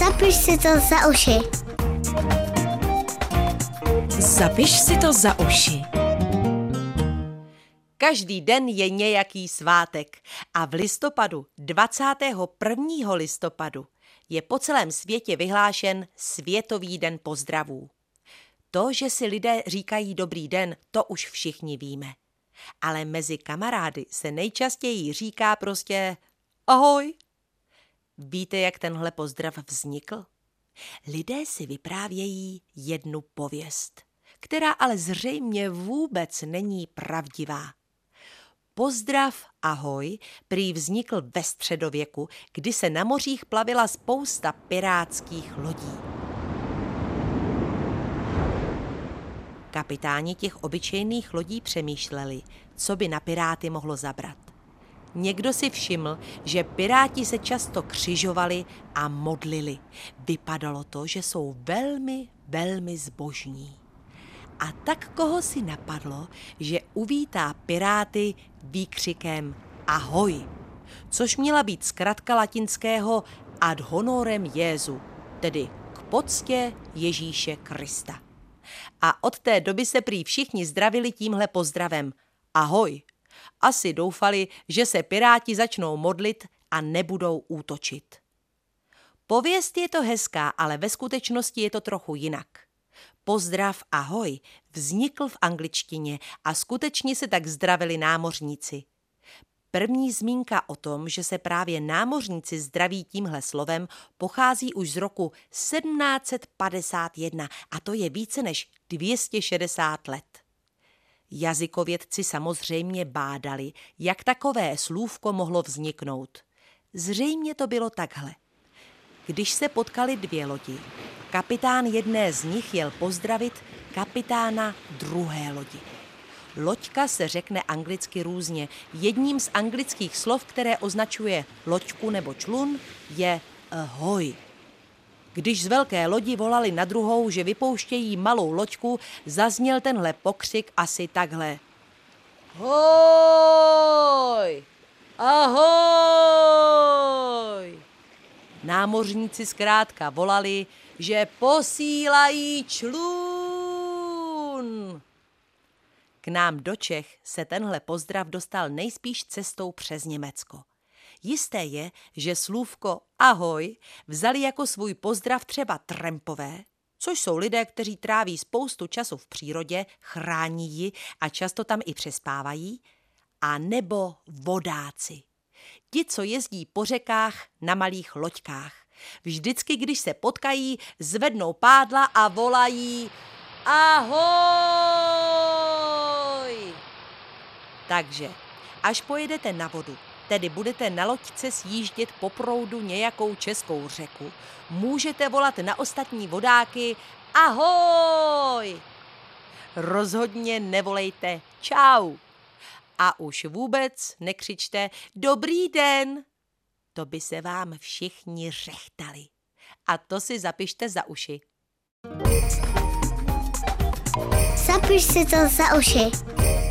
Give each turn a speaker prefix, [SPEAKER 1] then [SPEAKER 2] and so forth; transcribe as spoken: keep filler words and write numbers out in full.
[SPEAKER 1] Zapiš si to za uši.
[SPEAKER 2] Zapiš si to za uši.
[SPEAKER 3] Každý den je nějaký svátek a v listopadu, dvacátého prvního listopadu, je po celém světě vyhlášen Světový den pozdravů. To, že si lidé říkají dobrý den, to už všichni víme. Ale mezi kamarády se nejčastěji říká prostě ahoj. Víte, jak tenhle pozdrav vznikl? Lidé si vyprávějí jednu pověst, která ale zřejmě vůbec není pravdivá. Pozdrav ahoj prý vznikl ve středověku, kdy se na mořích plavila spousta pirátských lodí. Kapitáni těch obyčejných lodí přemýšleli, co by na piráty mohlo zabrat. Někdo si všiml, že piráti se často křižovali a modlili. Vypadalo to, že jsou velmi, velmi zbožní. A tak koho si napadlo, že uvítá piráty výkřikem ahoj, což měla být zkratka latinského ad honorem Jesu, tedy k poctě Ježíše Krista. A od té doby se prý všichni zdravili tímhle pozdravem ahoj. Asi doufali, že se piráti začnou modlit a nebudou útočit. Pověst je to hezká, ale ve skutečnosti je to trochu jinak. Pozdrav ahoj vznikl v angličtině a skutečně se tak zdravili námořníci. První zmínka o tom, že se právě námořníci zdraví tímhle slovem, pochází už z roku sedmnáct set padesát jedna a to je více než dvě stě šedesát let. Jazykovědci samozřejmě bádali, jak takové slůvko mohlo vzniknout. Zřejmě to bylo takhle. Když se potkali dvě lodi, kapitán jedné z nich jel pozdravit kapitána druhé lodi. Loďka se řekne anglicky různě. Jedním z anglických slov, které označuje loďku nebo člun, je ahoj. Když z velké lodi volali na druhou, že vypouštějí malou loďku, zazněl tenhle pokřik asi takhle. Hoj! Ahoj! Námořníci zkrátka volali, že posílají člun. K nám do Čech se tenhle pozdrav dostal nejspíš cestou přes Německo. Jisté je, že slůvko ahoj vzali jako svůj pozdrav třeba trampové, což jsou lidé, kteří tráví spoustu času v přírodě, chrání ji a často tam i přespávají, a nebo vodáci. Ti, co jezdí po řekách na malých loďkách. Vždycky, když se potkají, zvednou pádla a volají ahoj! Takže, až pojedete na vodu, tedy budete na loďce sjíždět po proudu nějakou českou řeku, můžete volat na ostatní vodáky ahoj! Rozhodně nevolejte čau! A už vůbec nekřičte dobrý den! To by se vám všichni řechtali. A to si zapište za uši.
[SPEAKER 1] Zapiš si to za uši.